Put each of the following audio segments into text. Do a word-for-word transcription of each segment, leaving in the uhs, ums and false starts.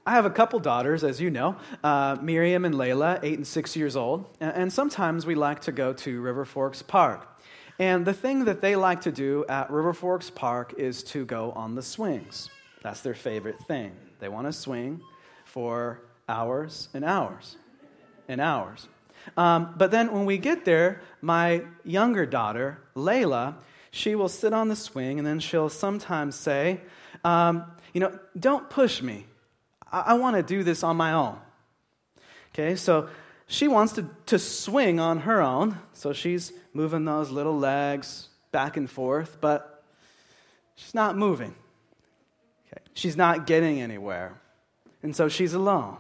I have a couple daughters, as you know, uh, Miriam and Layla, eight and six years old, and, and sometimes we like to go to River Forks Park. And the thing that they like to do at River Forks Park is to go on the swings. That's their favorite thing. They want to swing for hours and hours and hours. Um, but then when we get there, my younger daughter, Layla, she will sit on the swing, and then she'll sometimes say, um, you know, don't push me. I, I want to do this on my own. Okay, so she wants to, to swing on her own, so she's moving those little legs back and forth, but she's not moving. Okay, she's not getting anywhere, and so she's alone.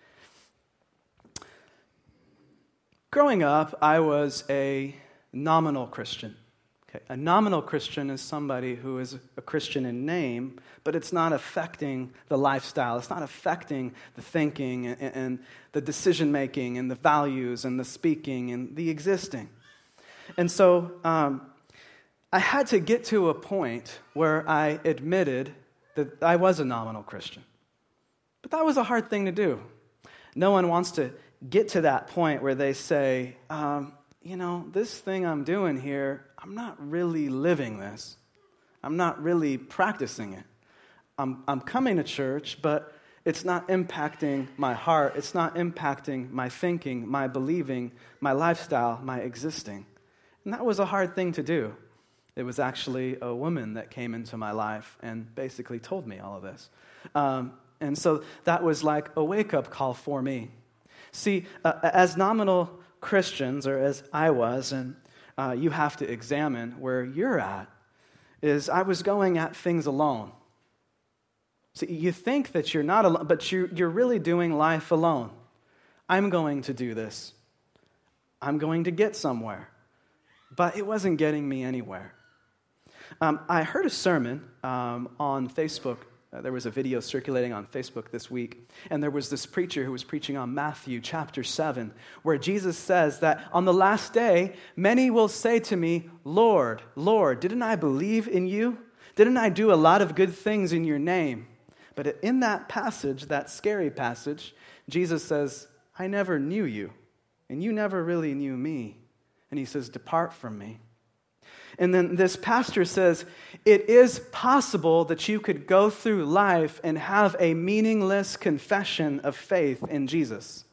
Growing up, I was a nominal Christian. Okay, a nominal Christian is somebody who is a Christian in name, but it's not affecting the lifestyle. It's not affecting the thinking and, and the decision-making and the values and the speaking and the existing. And so um, I had to get to a point where I admitted that I was a nominal Christian. But that was a hard thing to do. No one wants to get to that point where they say, um, you know, this thing I'm doing here, I'm not really living this. I'm not really practicing it. I'm, I'm coming to church, but it's not impacting my heart. It's not impacting my thinking, my believing, my lifestyle, my existing. And that was a hard thing to do. It was actually a woman that came into my life and basically told me all of this. Um, and so that was like a wake-up call for me. See, uh, as nominal Christians, or as I was, and uh, you have to examine where you're at, is I was going at things alone. See, you think that you're not alone, but you, you're really doing life alone. I'm going to do this. I'm going to get somewhere. But it wasn't getting me anywhere. Um, I heard a sermon um, on Facebook. Uh, there was a video circulating on Facebook this week, and there was this preacher who was preaching on Matthew chapter seven, where Jesus says that on the last day, many will say to me, Lord, Lord, didn't I believe in you? Didn't I do a lot of good things in your name? But in that passage, that scary passage, Jesus says, I never knew you, and you never really knew me. And he says, depart from me. And then this pastor says, it is possible that you could go through life and have a meaningless confession of faith in Jesus.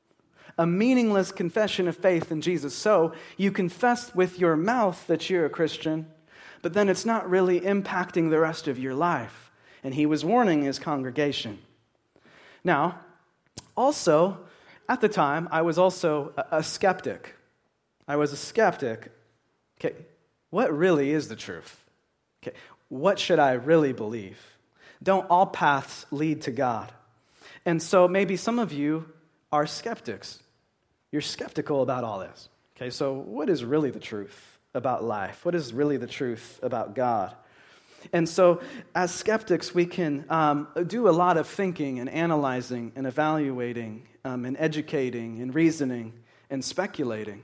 A meaningless confession of faith in Jesus. So you confess with your mouth that you're a Christian, but then it's not really impacting the rest of your life. And he was warning his congregation. Now, also, at the time, I was also a, a skeptic. I was a skeptic. Okay. What really is the truth? Okay, what should I really believe? Don't all paths lead to God? And so maybe some of you are skeptics. You're skeptical about all this. Okay, so what is really the truth about life? What is really the truth about God? And so as skeptics, we can um, do a lot of thinking and analyzing and evaluating um, and educating and reasoning and speculating.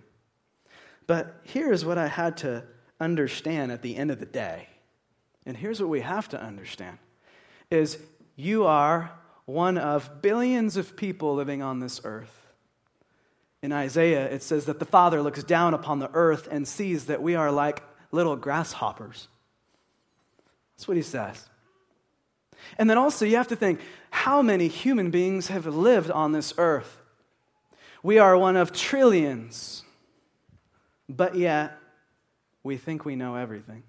But here's what I had to understand at the end of the day, and here's what we have to understand, is you are one of billions of people living on this earth. In Isaiah, it says that the Father looks down upon the earth and sees that we are like little grasshoppers. That's what he says. And then also you have to think, how many human beings have lived on this earth? We are one of trillions, but yet we think we know everything.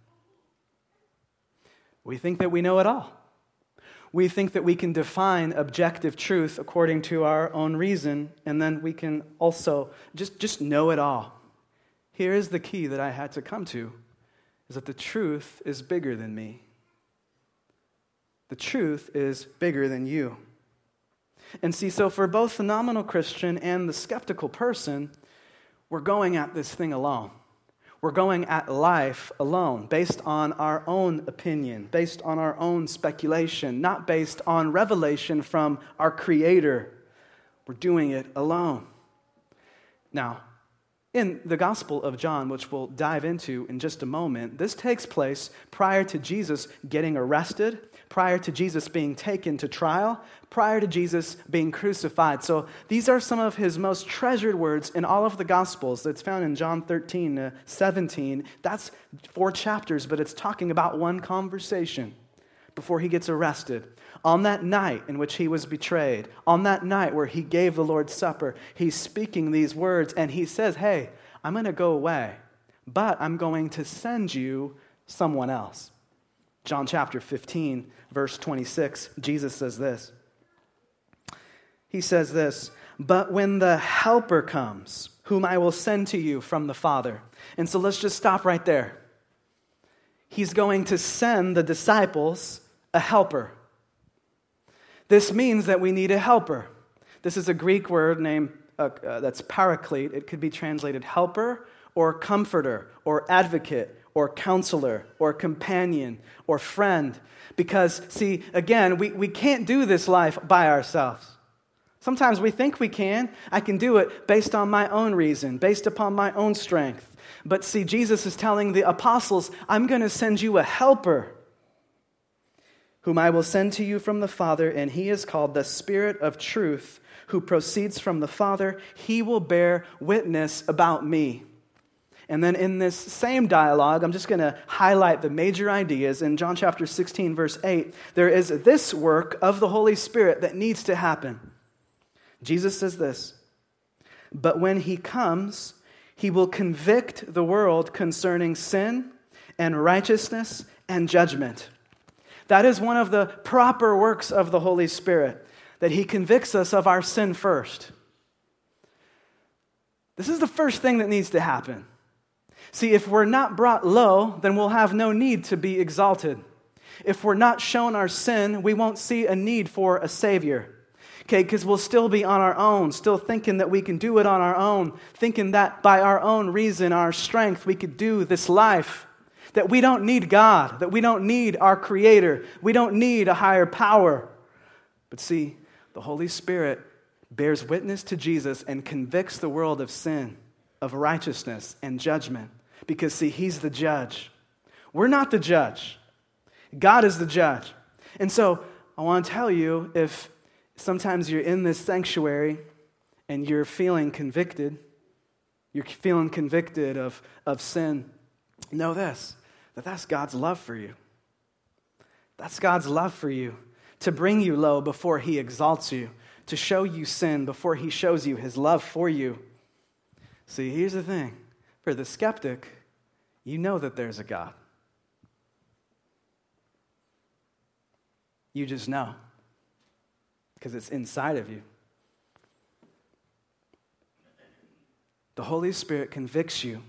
We think that we know it all. We think that we can define objective truth according to our own reason, and then we can also just, just know it all. Here is the key that I had to come to, is that the truth is bigger than me. The truth is bigger than you. And see, so for both the nominal Christian and the skeptical person, we're going at this thing alone. We're going at life alone, based on our own opinion, based on our own speculation, not based on revelation from our Creator. We're doing it alone. Now, In the Gospel of John, which we'll dive into in just a moment, this takes place prior to Jesus getting arrested, prior to Jesus being taken to trial, prior to Jesus being crucified. So these are some of his most treasured words in all of the Gospels. It's found in John thirteen to seventeen. That's four chapters, but it's talking about one conversation before he gets arrested. On that night in which he was betrayed, on that night where he gave the Lord's Supper, he's speaking these words and he says, hey, I'm going to go away, but I'm going to send you someone else. John chapter fifteen, verse twenty-six, Jesus says this. He says this, but when the Helper comes, whom I will send to you from the Father. And so let's just stop right there. He's going to send the disciples a helper. This means that we need a helper. This is a Greek word named uh, uh, that's paraclete. It could be translated helper or comforter or advocate or counselor or companion or friend. Because, see, again, we, we can't do this life by ourselves. Sometimes we think we can. I can do it based on my own reason, based upon my own strength. But see, Jesus is telling the apostles, I'm going to send you a helper, whom I will send to you from the Father, and he is called the Spirit of truth, who proceeds from the Father. He will bear witness about me. And then in this same dialogue, I'm just going to highlight the major ideas. In John chapter sixteen, verse eight, there is this work of the Holy Spirit that needs to happen. Jesus says this, but when he comes, he will convict the world concerning sin and righteousness and judgment. That is one of the proper works of the Holy Spirit, that he convicts us of our sin first. This is the first thing that needs to happen. See, if we're not brought low, then we'll have no need to be exalted. If we're not shown our sin, we won't see a need for a Savior. Okay, because we'll still be on our own, still thinking that we can do it on our own, thinking that by our own reason, our strength, we could do this life. That we don't need God, that we don't need our Creator, we don't need a higher power. But see, the Holy Spirit bears witness to Jesus and convicts the world of sin, of righteousness, and judgment. Because see, He's the judge. We're not the judge. God is the judge. And so, I want to tell you, if sometimes you're in this sanctuary and you're feeling convicted, you're feeling convicted of, of sin, know this, that that's God's love for you. That's God's love for you, to bring you low before He exalts you, to show you sin before He shows you His love for you. See, here's the thing. For the skeptic, you know that there's a God. You just know, because it's inside of you. The Holy Spirit convicts you.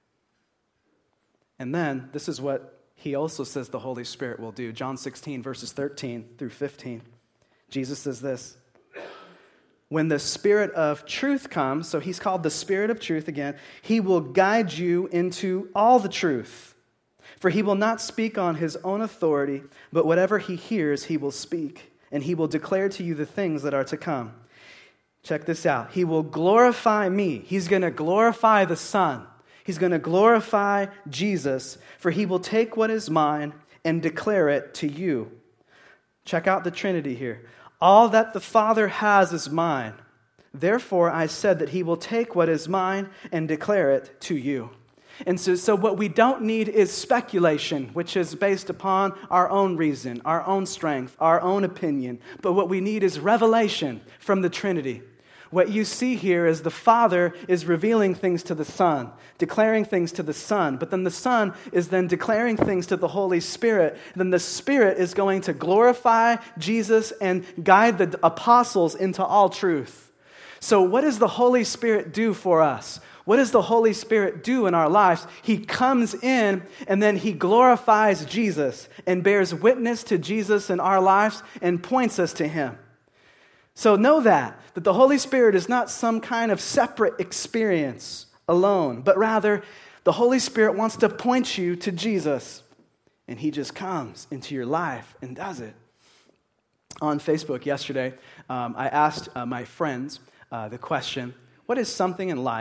And then, this is what He also says the Holy Spirit will do. John sixteen, verses thirteen through fifteen. Jesus says this, when the Spirit of truth comes, so He's called the Spirit of truth again, He will guide you into all the truth. For He will not speak on His own authority, but whatever He hears, He will speak, and He will declare to you the things that are to come. Check this out. He will glorify me. He's going to glorify the Son. He's going to glorify Jesus, for He will take what is mine and declare it to you. Check out the Trinity here. All that the Father has is mine. Therefore, I said that He will take what is mine and declare it to you. And so, so what we don't need is speculation, which is based upon our own reason, our own strength, our own opinion. But what we need is revelation from the Trinity. What you see here is the Father is revealing things to the Son, declaring things to the Son, but then the Son is then declaring things to the Holy Spirit. Then the Spirit is going to glorify Jesus and guide the apostles into all truth. So what does the Holy Spirit do for us? What does the Holy Spirit do in our lives? He comes in and then He glorifies Jesus and bears witness to Jesus in our lives and points us to Him. So know that, that the Holy Spirit is not some kind of separate experience alone, but rather the Holy Spirit wants to point you to Jesus, and He just comes into your life and does it. On Facebook yesterday, um, I asked uh, my friends uh, the question, what is something in life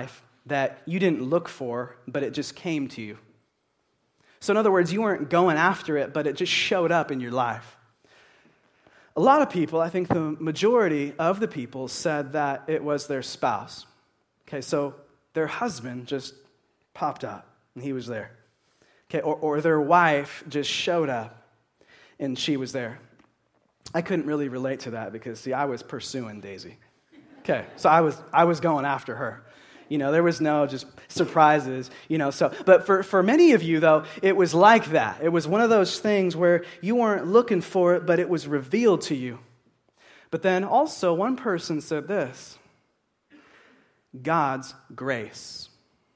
that you didn't look for, but it just came to you. So in other words, you weren't going after it, but it just showed up in your life. A lot of people, I think the majority of the people, said that it was their spouse. Okay, so their husband just popped up, and he was there. Okay, or, or their wife just showed up, and she was there. I couldn't really relate to that because, see, I was pursuing Daisy. Okay, so I was I was going after her. You know, there was no just surprises, you know, so, but for, for many of you, though, it was like that. It was one of those things where you weren't looking for it, but it was revealed to you. But then also, one person said this: God's grace.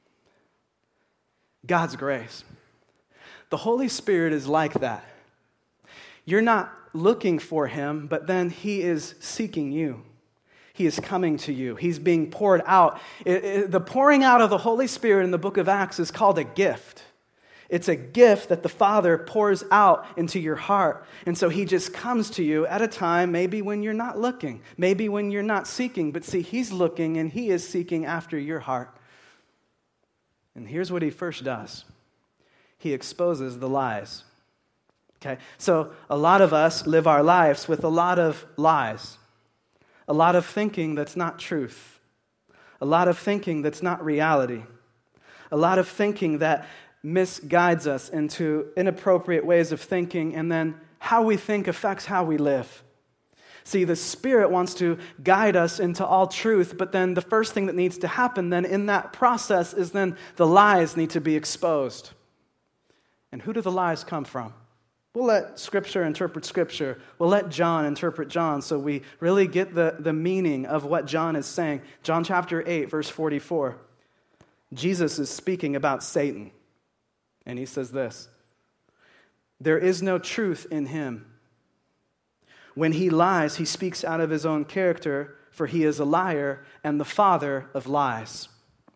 God's grace. The Holy Spirit is like that. You're not looking for him, but then he is seeking you. He is coming to you. He's being poured out. It, it, the pouring out of the Holy Spirit in the book of Acts is called a gift. It's a gift that the Father pours out into your heart. And so he just comes to you at a time, maybe when you're not looking, maybe when you're not seeking. But see, he's looking and he is seeking after your heart. And here's what he first does. He exposes the lies. Okay, so a lot of us live our lives with a lot of lies. A lot of thinking that's not truth. A lot of thinking that's not reality. A lot of thinking that misguides us into inappropriate ways of thinking, and then how we think affects how we live. See, the Spirit wants to guide us into all truth, but then the first thing that needs to happen then in that process is then the lies need to be exposed. And who do the lies come from? We'll let Scripture interpret Scripture. We'll let John interpret John so we really get the, the meaning of what John is saying. John chapter eight, verse forty-four. Jesus is speaking about Satan. And he says this: there is no truth in him. When he lies, he speaks out of his own character, for he is a liar and the father of lies.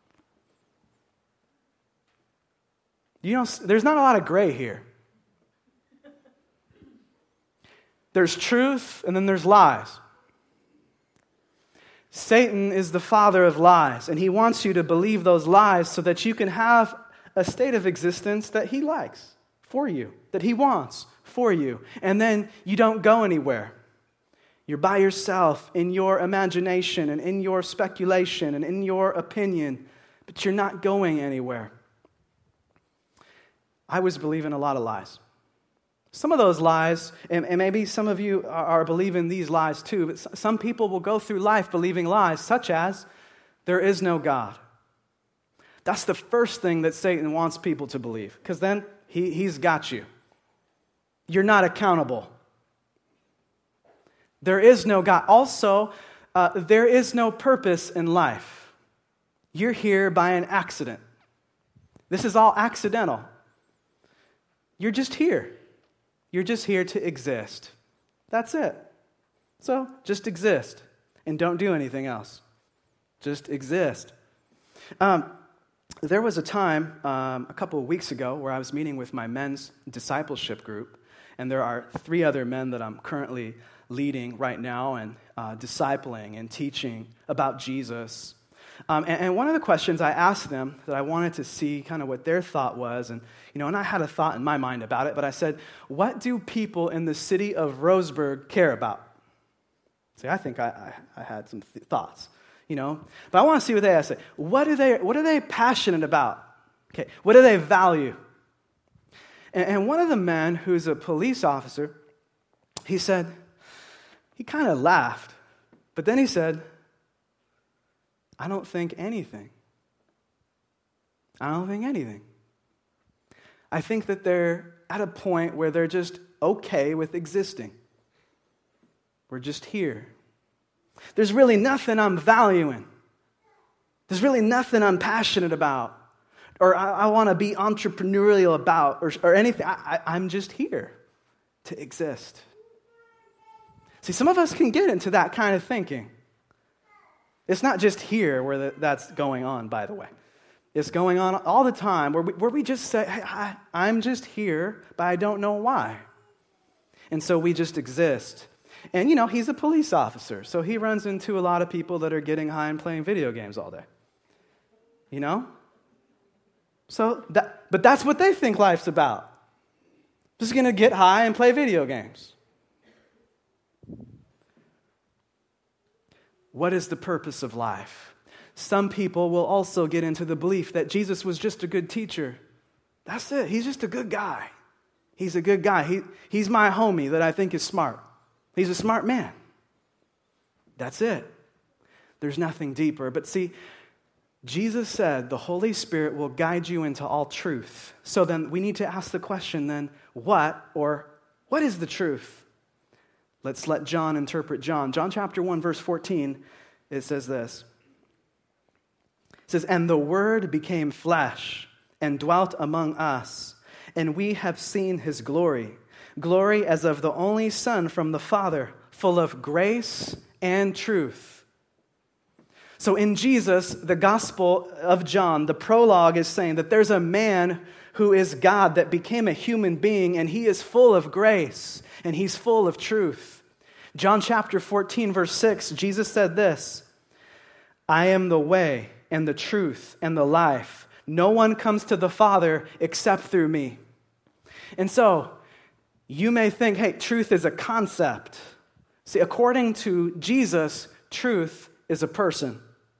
You know, there's not a lot of gray here. There's truth, and then there's lies. Satan is the father of lies, and he wants you to believe those lies so that you can have a state of existence that he likes for you, that he wants for you. And then you don't go anywhere. You're by yourself in your imagination and in your speculation and in your opinion, but you're not going anywhere. I was believing a lot of lies. Some of those lies, and, and maybe some of you are, are believing these lies too, but some people will go through life believing lies, such as, there is no God. That's the first thing that Satan wants people to believe, because then he, he's got you. You're not accountable. There is no God. Also, uh, there is no purpose in life. You're here by an accident. This is all accidental. You're just here. You're just here to exist. That's it. So, just exist and don't do anything else. Just exist. Um, there was a time um, a couple of weeks ago where I was meeting with my men's discipleship group, and there are three other men that I'm currently leading right now and uh, discipling and teaching about Jesus. Um, and, and one of the questions I asked them that I wanted to see kind of what their thought was, and you know, and I had a thought in my mind about it, but I said, what do people in the city of Roseburg care about? See, I think I, I, I had some th- thoughts, you know, but I want to see what they have to say. What do they, what are they passionate about? Okay, what do they value? And, and one of the men who's a police officer, he said, he kind of laughed, but then he said, I don't think anything. I don't think anything. I think that they're at a point where they're just okay with existing. We're just here. There's really nothing I'm valuing. There's really nothing I'm passionate about, or I, I want to be entrepreneurial about, or, or anything. I, I, I'm just here to exist. See, some of us can get into that kind of thinking. It's not just here where the, that's going on, by the way. It's going on all the time where we, where we just say, hey, I, I'm just here, but I don't know why. And so we just exist. And, you know, he's a police officer, so he runs into a lot of people that are getting high and playing video games all day. You know? So, that, but that's what they think life's about. Just going to get high and play video games. What is the purpose of life? Some people will also get into the belief that Jesus was just a good teacher. That's it. He's just a good guy. He's a good guy. He, he's my homie that I think is smart. He's a smart man. That's it. There's nothing deeper. But see, Jesus said the Holy Spirit will guide you into all truth. So then we need to ask the question then, what or what is the truth? Let's let John interpret John. John chapter one, verse fourteen, it says this. It says, "And the Word became flesh and dwelt among us, and we have seen his glory, glory as of the only Son from the Father, full of grace and truth." So in Jesus, the Gospel of John, the prologue is saying that there's a man who is God that became a human being, and he is full of grace, and he's full of truth. John chapter fourteen, verse six, Jesus said this, "I am the way and the truth and the life. No one comes to the Father except through me." And so, you may think, hey, truth is a concept. See, according to Jesus, truth is a person.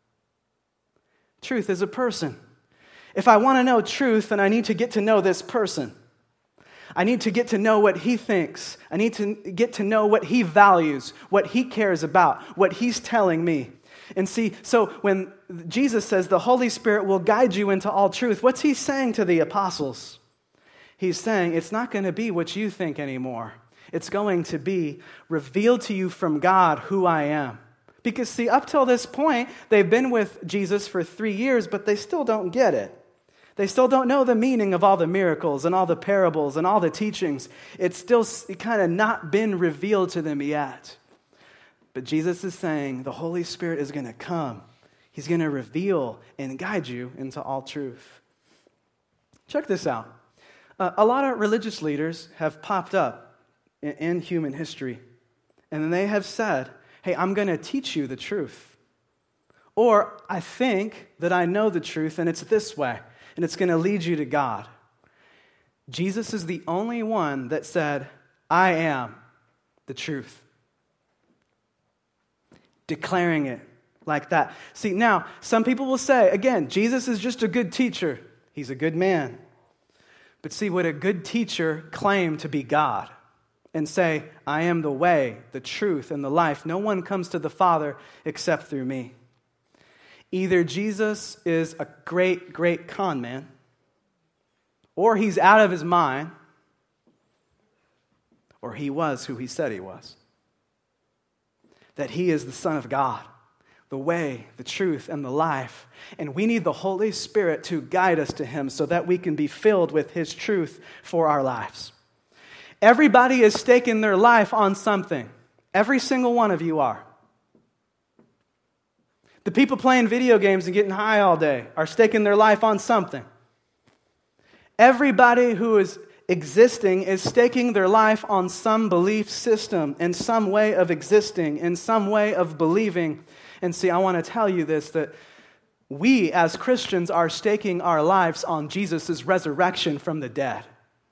Truth is a person. If I want to know truth, then I need to get to know this person. I need to get to know what he thinks. I need to get to know what he values, what he cares about, what he's telling me. And see, so when Jesus says the Holy Spirit will guide you into all truth, what's he saying to the apostles? He's saying it's not going to be what you think anymore. It's going to be revealed to you from God who I am. Because see, up till this point, they've been with Jesus for three years, but they still don't get it. They still don't know the meaning of all the miracles and all the parables and all the teachings. It's still kind of not been revealed to them yet. But Jesus is saying the Holy Spirit is going to come. He's going to reveal and guide you into all truth. Check this out. Uh, a lot of religious leaders have popped up in, in human history, and they have said, hey, I'm going to teach you the truth. Or I think that I know the truth, and it's this way, and it's going to lead you to God. Jesus is the only one that said, I am the truth. Declaring it like that. See, now, some people will say, again, Jesus is just a good teacher. He's a good man. But see, would a good teacher claim to be God and say, I am the way, the truth, and the life. No one comes to the Father except through me. Either Jesus is a great, great con man, or he's out of his mind, or he was who he said he was. That he is the Son of God, the way, the truth, and the life. And we need the Holy Spirit to guide us to him so that we can be filled with his truth for our lives. Everybody is staking their life on something. Every single one of you are. The people playing video games and getting high all day are staking their life on something. Everybody who is existing is staking their life on some belief system, in some way of existing, in some way of believing. And see, I want to tell you this, that we as Christians are staking our lives on Jesus' resurrection from the dead.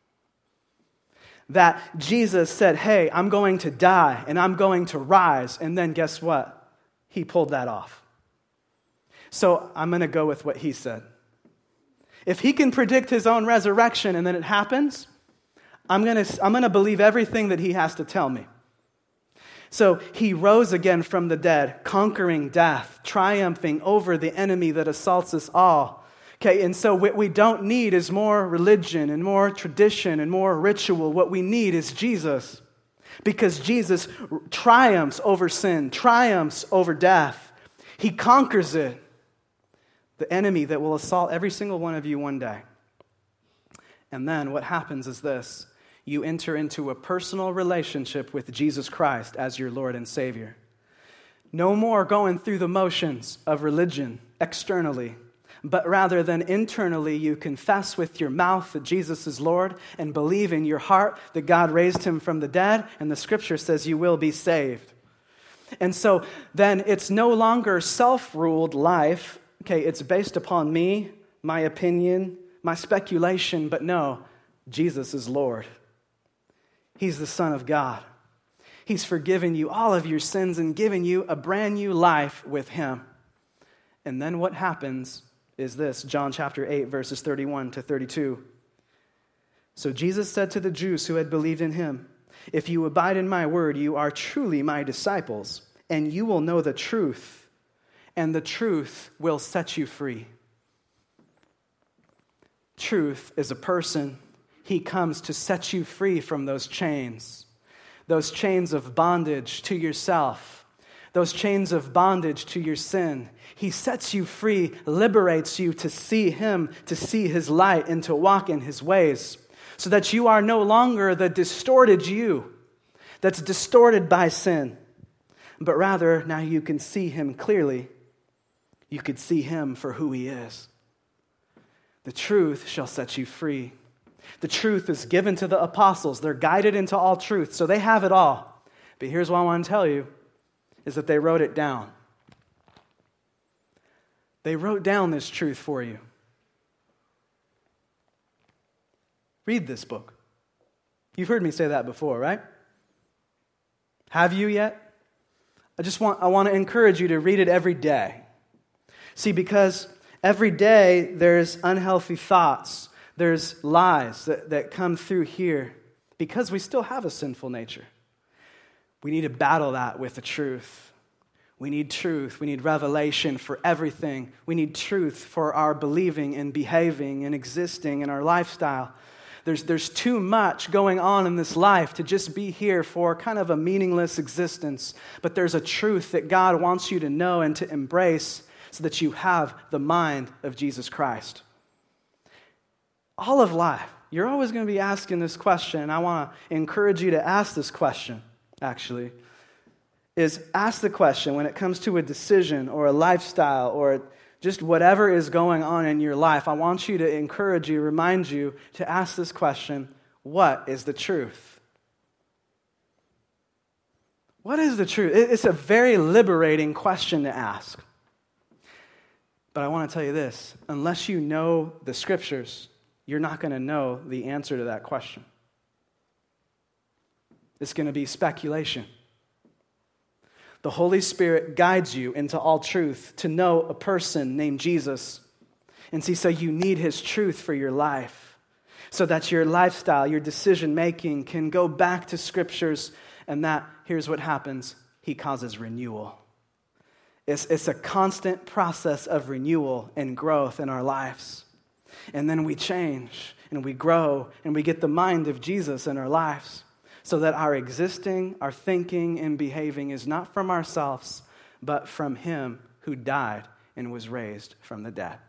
That Jesus said, hey, I'm going to die and I'm going to rise. And then guess what? He pulled that off. So I'm going to go with what he said. If he can predict his own resurrection and then it happens, I'm going to I'm going to believe everything that he has to tell me. So he rose again from the dead, conquering death, triumphing over the enemy that assaults us all. Okay, and so what we don't need is more religion and more tradition and more ritual. What we need is Jesus. Because Jesus triumphs over sin, triumphs over death. He conquers it. The enemy that will assault every single one of you one day. And then what happens is this. You enter into a personal relationship with Jesus Christ as your Lord and Savior. No more going through the motions of religion externally, but rather than internally you confess with your mouth that Jesus is Lord and believe in your heart that God raised him from the dead, and the scripture says you will be saved. And so then it's no longer self-ruled life okay, it's based upon me, my opinion, my speculation, but no, Jesus is Lord. He's the Son of God. He's forgiven you all of your sins and given you a brand new life with Him. And then what happens is this, John chapter eight, verses thirty-one to thirty-two. So Jesus said to the Jews who had believed in Him, "If you abide in my word, you are truly my disciples, and you will know the truth, and the truth will set you free." Truth is a person. He comes to set you free from those chains, those chains of bondage to yourself, those chains of bondage to your sin. He sets you free, liberates you to see Him, to see His light, and to walk in His ways, so that you are no longer the distorted you that's distorted by sin, but rather now you can see Him clearly. You could see Him for who He is. The truth shall set you free. The truth is given to the apostles. They're guided into all truth, so they have it all. But here's what I want to tell you, is that they wrote it down. They wrote down this truth for you. Read this book. You've heard me say that before, right? Have you yet? I just want, I want to encourage you to read it every day. See, because every day there's unhealthy thoughts, there's lies that, that come through here because we still have a sinful nature. We need to battle that with the truth. We need truth. We need revelation for everything. We need truth for our believing and behaving and existing in our lifestyle. There's, there's too much going on in this life to just be here for kind of a meaningless existence. But there's a truth that God wants you to know and to embrace so that you have the mind of Jesus Christ. All of life, you're always going to be asking this question, and I want to encourage you to ask this question, actually, is ask the question when it comes to a decision or a lifestyle or just whatever is going on in your life. I want you to encourage you, remind you to ask this question, what is the truth? What is the truth? It's a very liberating question to ask. But I want to tell you this, unless you know the Scriptures, you're not going to know the answer to that question. It's going to be speculation. The Holy Spirit guides you into all truth to know a person named Jesus. And see, so you need His truth for your life so that your lifestyle, your decision-making can go back to Scriptures, and that, here's what happens, He causes renewal. It's, it's a constant process of renewal and growth in our lives. And then we change, and we grow, and we get the mind of Jesus in our lives, so that our existing, our thinking, and behaving is not from ourselves, but from Him who died and was raised from the dead.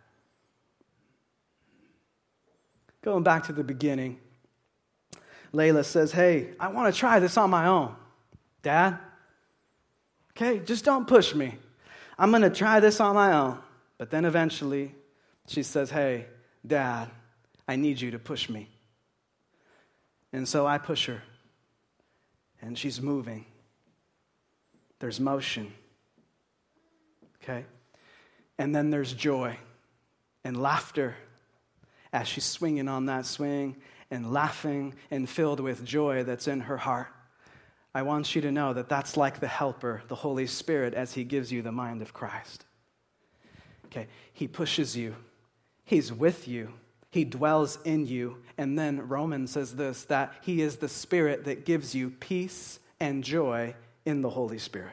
Going back to the beginning, Layla says, hey, I want to try this on my own. Dad, okay, just don't push me. I'm going to try this on my own. But then eventually, she says, hey, Dad, I need you to push me. And so I push her. And she's moving. There's motion. Okay? And then there's joy and laughter as she's swinging on that swing and laughing and filled with joy that's in her heart. I want you to know that that's like the helper, the Holy Spirit, as He gives you the mind of Christ. Okay? He pushes you. He's with you. He dwells in you. And then Romans says this, that He is the Spirit that gives you peace and joy in the Holy Spirit.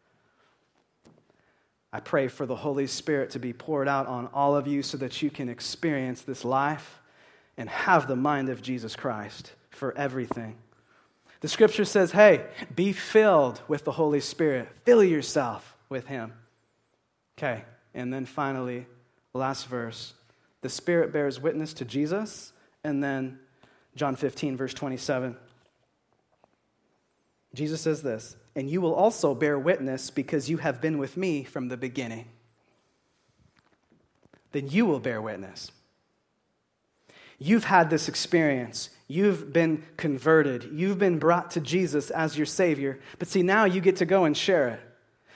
I pray for the Holy Spirit to be poured out on all of you so that you can experience this life and have the mind of Jesus Christ for everything. The Scripture says, hey, be filled with the Holy Spirit. Fill yourself with Him. Okay, and then finally, last verse. The Spirit bears witness to Jesus. And then John fifteen, verse twenty-seven. Jesus says this, and you will also bear witness because you have been with me from the beginning. Then you will bear witness. You've had this experience. You've been converted. You've been brought to Jesus as your Savior. But see, now you get to go and share it.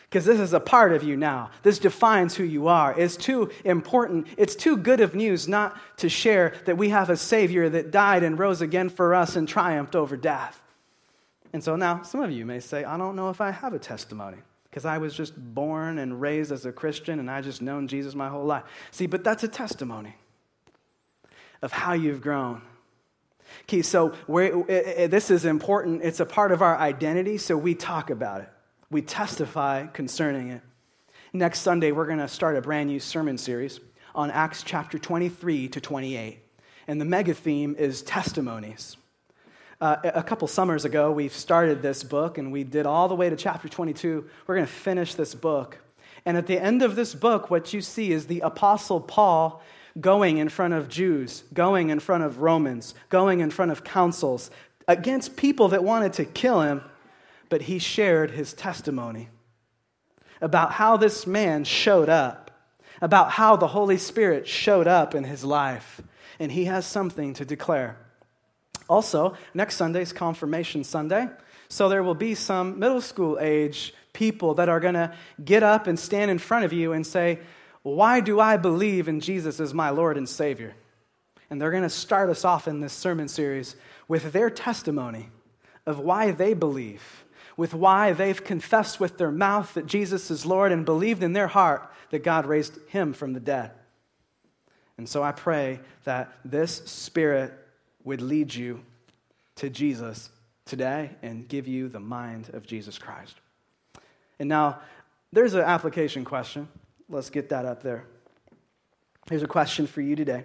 Because this is a part of you now. This defines who you are. It's too important. It's too good of news not to share that we have a Savior that died and rose again for us and triumphed over death. And so now some of you may say, I don't know if I have a testimony because I was just born and raised as a Christian and I just known Jesus my whole life. See, but that's a testimony of how you've grown. Okay, so we're, it, it, this is important. It's a part of our identity, so we talk about it. We testify concerning it. Next Sunday, we're going to start a brand new sermon series on Acts chapter twenty-three to twenty-eight. And the mega theme is testimonies. Uh, a couple summers ago, we started this book, and we did all the way to chapter twenty-two. We're going to finish this book. And at the end of this book, what you see is the Apostle Paul going in front of Jews, going in front of Romans, going in front of councils against people that wanted to kill him. But he shared his testimony about how this man showed up, about how the Holy Spirit showed up in his life, and he has something to declare. Also, next Sunday is Confirmation Sunday, so there will be some middle school age people that are going to get up and stand in front of you and say, why do I believe in Jesus as my Lord and Savior? And they're going to start us off in this sermon series with their testimony of why they believe, with why they've confessed with their mouth that Jesus is Lord and believed in their heart that God raised him from the dead. And so I pray that this Spirit would lead you to Jesus today and give you the mind of Jesus Christ. And now, there's an application question. Let's get that up there. Here's a question for you today.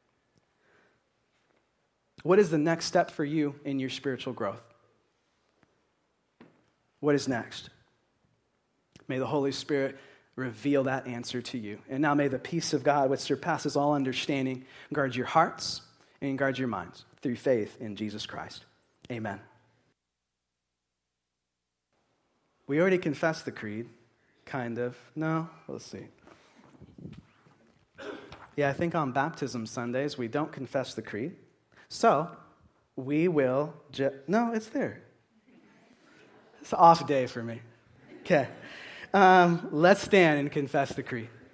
What is the next step for you in your spiritual growth? What is next? May the Holy Spirit reveal that answer to you. And now may the peace of God, which surpasses all understanding, guard your hearts and guard your minds through faith in Jesus Christ. Amen. We already confessed the creed, kind of. No? Let's see. Yeah, I think on baptism Sundays, we don't confess the creed. So, we will... Ju- no, it's there. It's an off day for me. Okay. Um, let's stand and confess the creed.